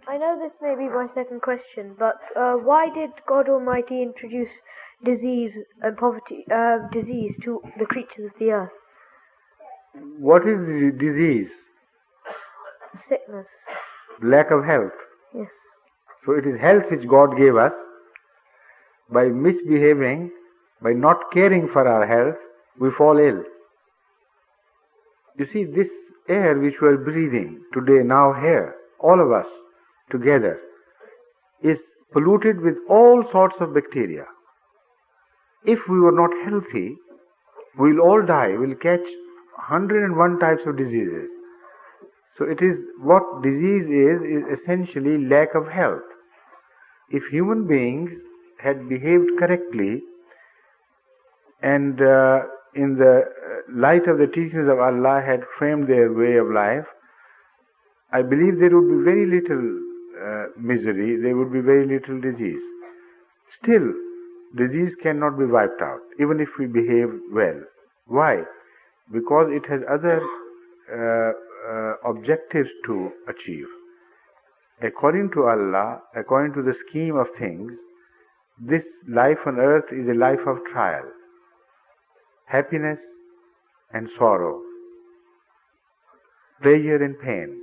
I know this may be my second question, but why did God Almighty introduce disease and poverty, disease to the creatures of the earth? What is the disease? Sickness. Lack of health. Yes. So it is health which God gave us. By misbehaving, by not caring for our health, we fall ill. You see, this air which we are breathing today, now here, all of us together, is polluted with all sorts of bacteria. If we were not healthy, we will all die. We will catch 101 types of diseases. So it is, what disease is essentially lack of health. If human beings had behaved correctly and in the light of the teachings of Allah had framed their way of life, I believe there would be very little misery, there would be very little disease. Still, disease cannot be wiped out, even if we behave well. Why? Because it has other objectives to achieve. According to Allah, according to the scheme of things, this life on earth is a life of trial, happiness and sorrow, pleasure and pain,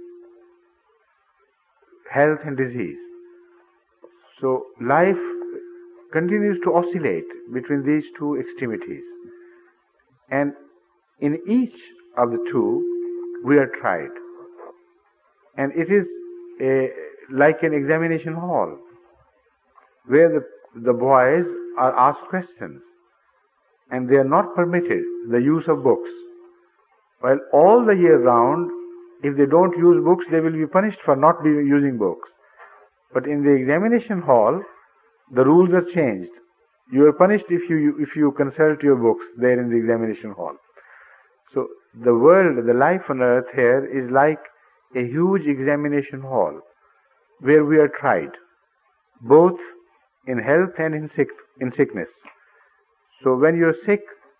health and disease. So life continues to oscillate between these two extremities, and in each of the two we are tried, and it is like an examination hall where the boys are asked questions and they are not permitted the use of books, while all the year round, if they don't use books, they will be punished for not using books. But in the examination hall, the rules are changed. You are punished if you consult your books there in the examination hall. So the world, the life on earth here is like a huge examination hall where we are tried, both in health and in sickness. So when you are sick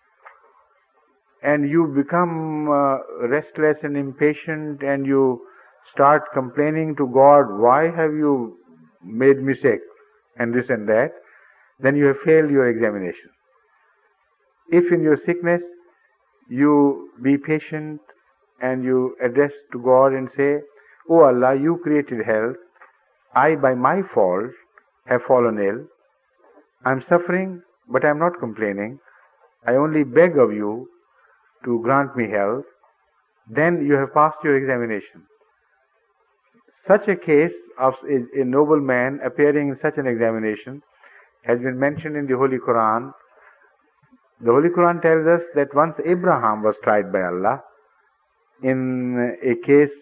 and you become restless and impatient and you start complaining to God, why have you made me sick and this and that, then you have failed your examination. If in your sickness you be patient and you address to God and say, "Oh Allah, you created health. I by my fault have fallen ill. I am suffering, but I am not complaining. I only beg of you to grant me health," then you have passed your examination. Such a case of a noble man appearing in such an examination has been mentioned in the Holy Quran. The Holy Quran tells us that once Abraham was tried by Allah in a case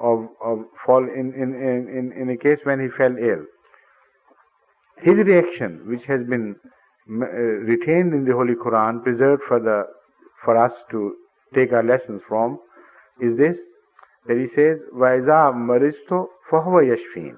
in a case when he fell ill. His reaction, which has been retained in the Holy Quran, preserved for us to take our lessons from, is this, that he says, "Vaiza maristo fahuwa yashfin."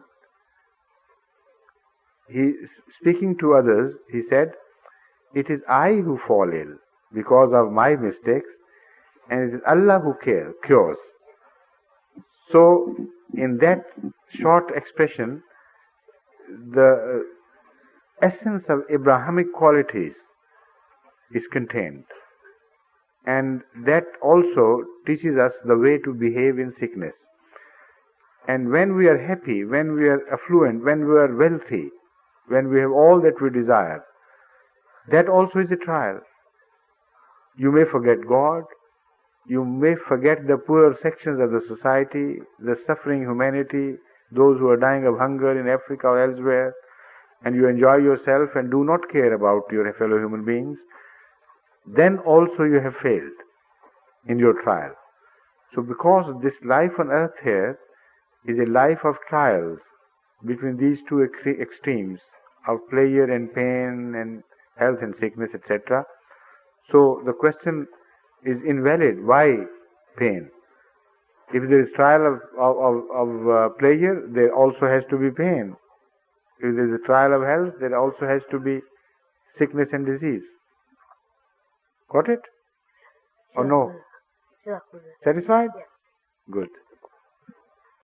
He, speaking to others, he said, "It is I who fall ill because of my mistakes, and it is Allah who cures." So, in that short expression, the essence of Abrahamic qualities is contained, and that also teaches us the way to behave in sickness. And when we are happy, when we are affluent, when we are wealthy, when we have all that we desire, that also is a trial. You may forget God, you may forget the poorer sections of the society, the suffering humanity, those who are dying of hunger in Africa or elsewhere, and you enjoy yourself and do not care about your fellow human beings, then also you have failed in your trial. So because this life on earth here is a life of trials between these two extremes of pleasure and pain and health and sickness, etc., so the question is invalid. Why pain? If there is trial of pleasure, there also has to be pain. If there is a trial of health, there also has to be sickness and disease. Got it? Or no? Satisfied? Yes. Good.